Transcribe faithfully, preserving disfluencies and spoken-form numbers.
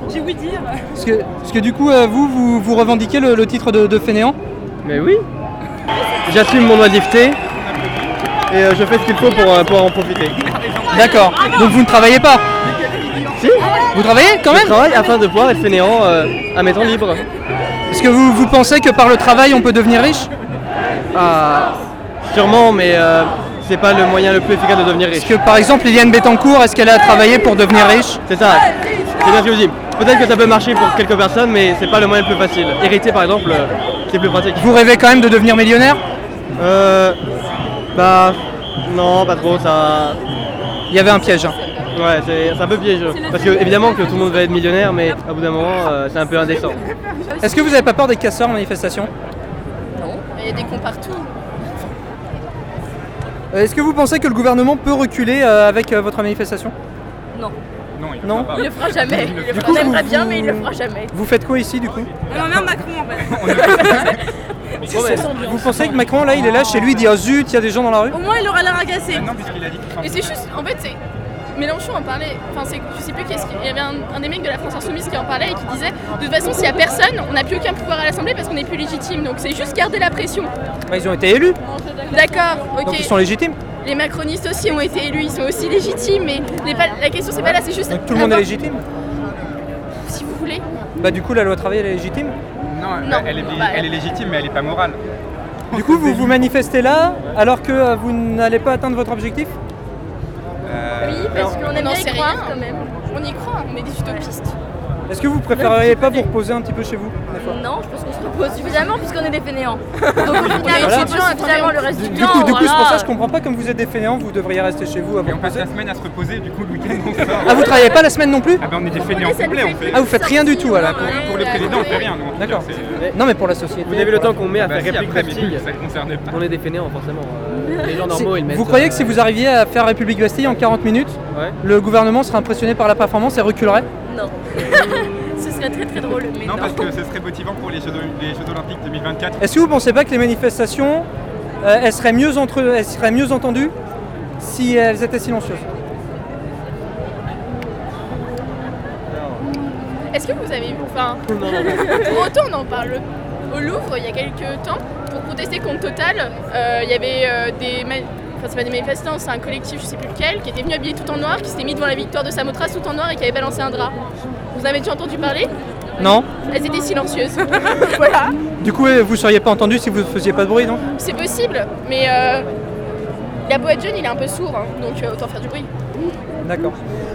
J'ai ouï dire. Parce que, parce que du coup, euh, vous, vous, vous revendiquez le, le titre de, de fainéant? Mais oui. J'assume mon oisiveté et euh, je fais ce qu'il faut pour, euh, pour en profiter. D'accord. Donc vous ne travaillez pas? Si, Vous travaillez quand je même? travaille afin de pouvoir être fainéant euh, à mes temps libres. Est-ce que vous, vous pensez que par le travail on peut devenir riche? Ah, sûrement, mais euh, c'est pas le moyen le plus efficace de devenir riche. Est-ce que par exemple Liliane Bettencourt, est-ce qu'elle a travaillé pour devenir riche? C'est ça, c'est bien ce que je dis. Peut-être que ça peut marcher pour quelques personnes, mais c'est pas le moyen le plus facile. Hériter par exemple, euh, c'est plus pratique. Vous rêvez quand même de devenir millionnaire? Euh. Bah. Non, pas trop, ça. Il y avait un piège. Hein. Ouais, c'est c'est un peu piégeux. Parce que évidemment que tout le monde va être millionnaire, mais au bout d'un moment, euh, c'est un peu indécent. Est-ce que vous n'avez pas peur des casseurs en manifestation? Non, il y a des cons partout. Euh, Est-ce que vous pensez que le gouvernement peut reculer euh, avec euh, votre manifestation? Non, Non, il Non. ne pas. il le fera jamais. Il le Du fera coup, j'aimerais vous- bien, mais il le fera jamais. Vous faites quoi ici du coup? On emmerde Macron en fait. Vous pensez que Macron là il est là chez lui, il dit ah zut, il y a des gens dans la rue? Au moins il aura l'air agacé. Non, puisqu'il a dit qu'il Et c'est juste, en fait, c'est. Mélenchon en parlait, enfin, c'est, je sais plus qui est-ce qu'il il y avait un, un des mecs de la France Insoumise qui en parlait et qui disait de toute façon, s'il n'y a personne, on n'a plus aucun pouvoir à l'Assemblée parce qu'on n'est plus légitime. Donc c'est juste garder la pression. Bah, ils ont été élus, D'accord, ok. donc ils sont légitimes. Les macronistes aussi ont été élus, ils sont aussi légitimes, mais les pas- la question c'est pas là, c'est juste. Donc tout le monde est avoir- légitime. Si vous voulez. Bah du coup la loi travail elle est légitime. Non, Non, elle, est, bah, elle est légitime, mais elle n'est pas morale. Du coup vous vous manifestez là alors que euh, vous n'allez pas atteindre votre objectif? Euh, Oui, parce qu'on aime n'en bien y sait croire rien. quand même. On y croit, on est des utopistes. Est-ce que vous préféreriez pas vous reposer un petit peu chez vous des fois? Non, je pense qu'on se repose suffisamment puisqu'on est des fainéants. Donc au final, Voilà. on se repose suffisamment le reste du, Du temps. coup, du coup c'est pour voilà. ça que je comprends pas, comme vous êtes des fainéants, vous devriez rester chez vous à vous Et on passe reposer. la semaine à se reposer, du coup, le week-end, on sort. Ah vous travaillez pas la semaine non plus? Ah ben, on est des fainéants complets, on fait. Ah vous faites rien du tout alors? Pour le président, on fait rien, nous. en tout cas, D'accord. c'est- Non mais pour la société. Vous avez le temps qu'on met à Bah, faire si, République après, mais Bastille. ça ne concernait pas. On est des fainéants forcément. Euh, les gens Si- normaux ils mettent. vous croyez que si euh, vous arriviez à faire République Bastille en quarante minutes, Ouais. le gouvernement serait impressionné par la performance et reculerait? Non. Ce serait très très drôle, mais non. Non, parce que ce serait motivant pour les Jeux, les Jeux Olympiques deux mille vingt-quatre. Est-ce que vous pensez pas que les manifestations, euh, elles, seraient mieux entre, elles seraient mieux entendues si elles étaient silencieuses? Est-ce que vous avez vu, enfin, Non, non, non. pour autant on en parle au Louvre il y a quelques temps, pour protester contre Total, euh, il y avait euh, des, ma- enfin c'est pas des manifestants, c'est un collectif, je sais plus lequel, qui était venu habillé tout en noir, qui s'était mis devant la victoire de Samothrace tout en noir et qui avait balancé un drap. Vous en avez déjà entendu parler? Non? Elles étaient silencieuses. Voilà, Du coup, euh, vous seriez pas entendu si vous ne faisiez pas de bruit, non? c'est possible, mais euh, il a beau être jeune, il est un peu sourd, hein, donc euh, autant faire du bruit. D'accord.